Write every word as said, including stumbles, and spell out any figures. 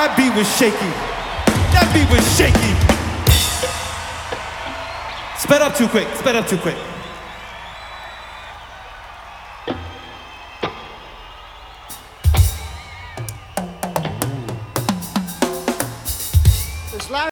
that beat was shaky. That beat was shaky. Sped up too quick, sped up too quick.